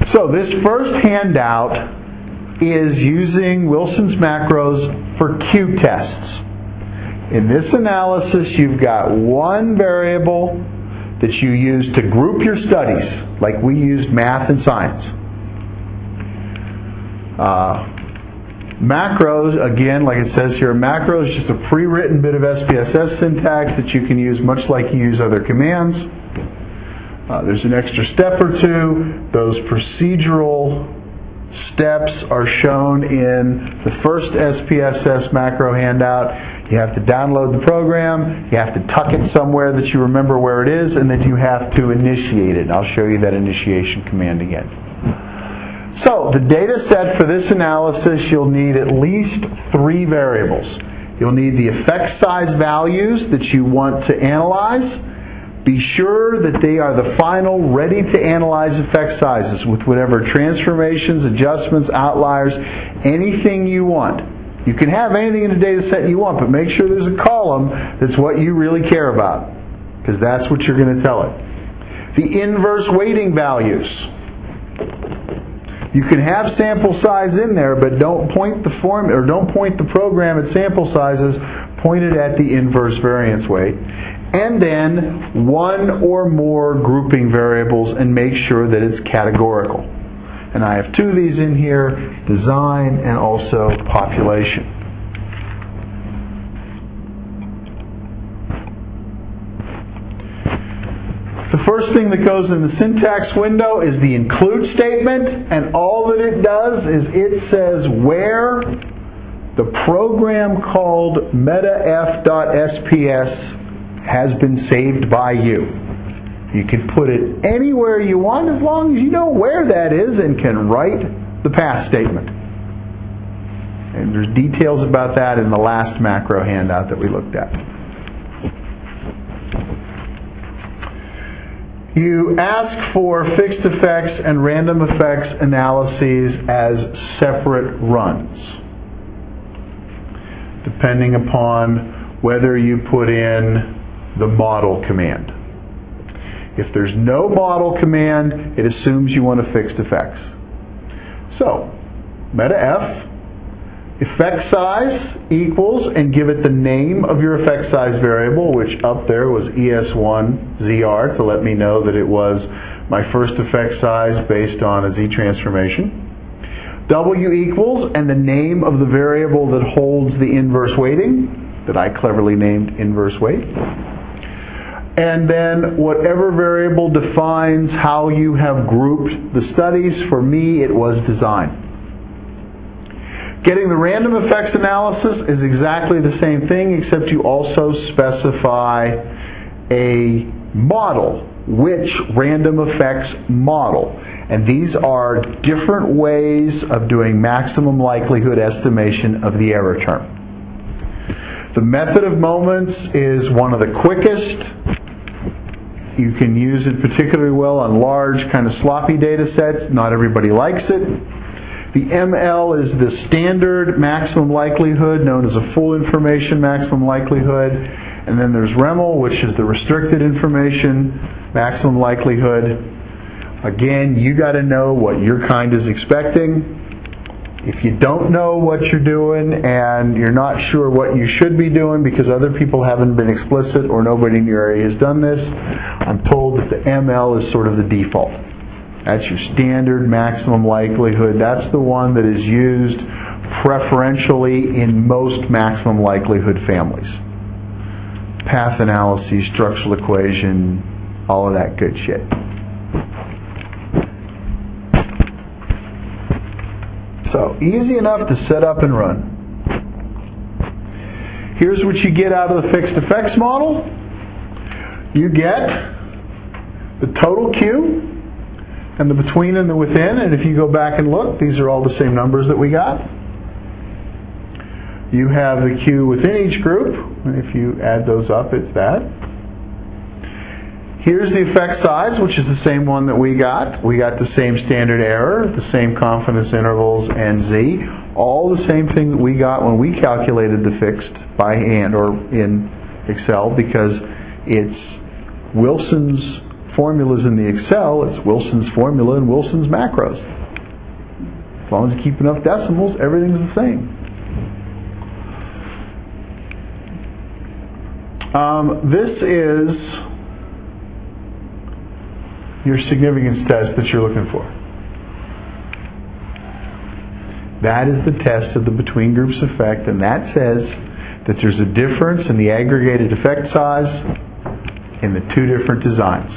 So this first handout is using Wilson's macros for Q tests. In this analysis, you've got one variable that you use to group your studies, like we used math and science. Macros, again, like it says here, macro is just a pre-written bit of SPSS syntax that you can use much like you use other commands. There's an extra step or two. Those procedural steps are shown in the first SPSS macro handout. You have to download the program, you have to tuck it somewhere that you remember where it is, and then you have to initiate it. I'll show you that initiation command again. So, the data set for this analysis, you'll need at least 3 variables. You'll need the effect size values that you want to analyze. Be sure that they are the final ready-to-analyze effect sizes with whatever transformations, adjustments, outliers, anything you want. You can have anything in the data set you want, but make sure there's a column that's what you really care about, because that's what you're going to tell it. The inverse weighting values. You can have sample size in there, but don't point the program at sample sizes. Point it at the inverse variance weight. And then one or more grouping variables, and make sure that it's categorical. And I have 2 of these in here, design and also population. The first thing that goes in the syntax window is the include statement, and all that it does is it says where the program called metaf.sps has been saved by you. You can put it anywhere you want as long as you know where that is and can write the path statement. And there's details about that in the last macro handout that we looked at. You ask for fixed effects and random effects analyses as separate runs, depending upon whether you put in the model command. If there's no model command, it assumes you want a fixed effects. So, metaf effect size equals, and give it the name of your effect size variable, which up there was ES1ZR to let me know that it was my first effect size based on a Z transformation. W equals, and the name of the variable that holds the inverse weighting, that I cleverly named inverse weight. And then whatever variable defines how you have grouped the studies. For me, it was design. Getting the random effects analysis is exactly the same thing, except you also specify a model. Which random effects model? And these are different ways of doing maximum likelihood estimation of the error term. The method of moments is one of the quickest. You can use it particularly well on large, kind of sloppy data sets. Not everybody likes it. The ML is the standard maximum likelihood, known as a full information maximum likelihood. And then there's REML, which is the restricted information maximum likelihood. Again, you got to know what your kind is expecting. If you don't know what you're doing and you're not sure what you should be doing because other people haven't been explicit or nobody in your area has done this, I'm told that the ML is sort of the default. That's your standard maximum likelihood. That's the one that is used preferentially in most maximum likelihood families. Path analysis, structural equation, all of that good shit. So, easy enough to set up and run. Here's what you get out of the fixed effects model. You get the total Q, and the between and the within, and if you go back and look, these are all the same numbers that we got. You have the Q within each group, and if you add those up, it's that. Here's the effect size, which is the same one that we got. We got the same standard error, the same confidence intervals, and Z. All the same thing that we got when we calculated the fixed by hand or in Excel, because it's Wilson's formulas in the Excel, it's Wilson's formula and Wilson's macros. As long as you keep enough decimals, everything's the same. This is your significance test that you're looking for. That is the test of the between groups effect, and that says that there's a difference in the aggregated effect size in the two different designs.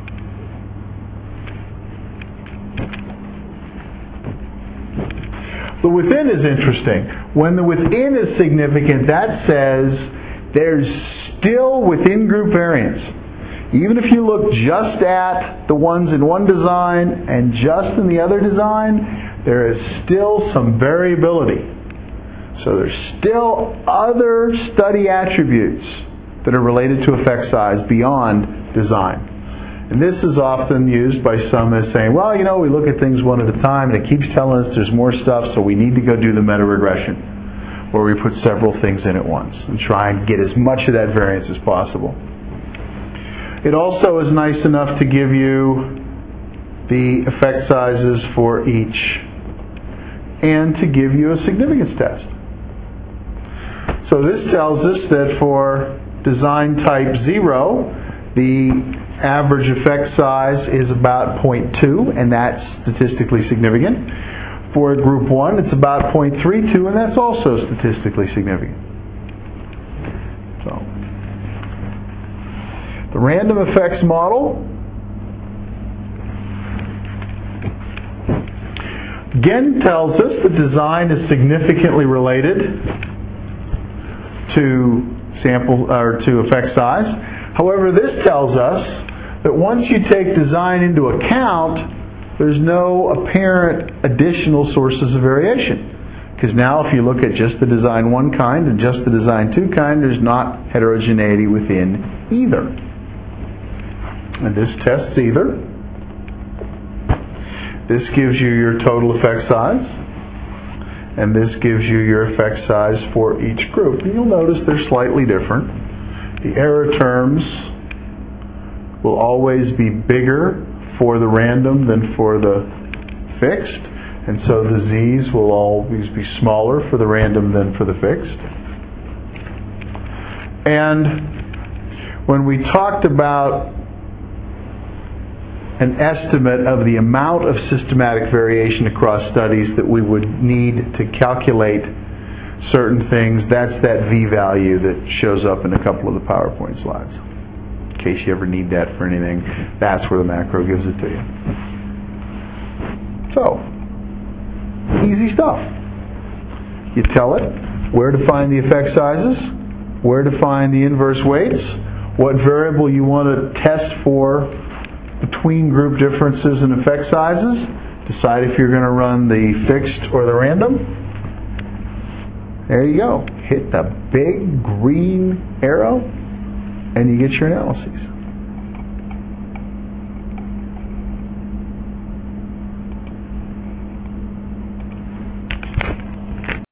The within is interesting. When the within is significant, that says there's still within group variance. Even if you look just at the ones in one design and just in the other design, there is still some variability. So there's still other study attributes that are related to effect size beyond design. And this is often used by some as saying, well, you know, we look at things one at a time and it keeps telling us there's more stuff, so we need to go do the meta-regression, where we put several things in at once and try and get as much of that variance as possible. It also is nice enough to give you the effect sizes for each and to give you a significance test. So this tells us that for design type 0, the average effect size is about 0.2, and that's statistically significant. For group 1, it's about 0.32, and that's also statistically significant. So, the random effects model again tells us that design is significantly related to sample or to effect size. However, this tells us that once you take design into account, there's no apparent additional sources of variation. Because now if you look at just the design 1 kind and just the design 2 kind, there's not heterogeneity within either. And this tests either. This gives you your total effect size, and this gives you your effect size for each group. And you'll notice they're slightly different. The error terms will always be bigger for the random than for the fixed, and so the z's will always be smaller for the random than for the fixed. And when we talked about an estimate of the amount of systematic variation across studies that we would need to calculate certain things, that's that V-value that shows up in a couple of the PowerPoint slides. In case you ever need that for anything, that's where the macro gives it to you. So, easy stuff. You tell it where to find the effect sizes, where to find the inverse weights, what variable you want to test for between group differences in effect sizes, decide if you're going to run the fixed or the random. There you go. Hit the big green arrow and you get your analyses.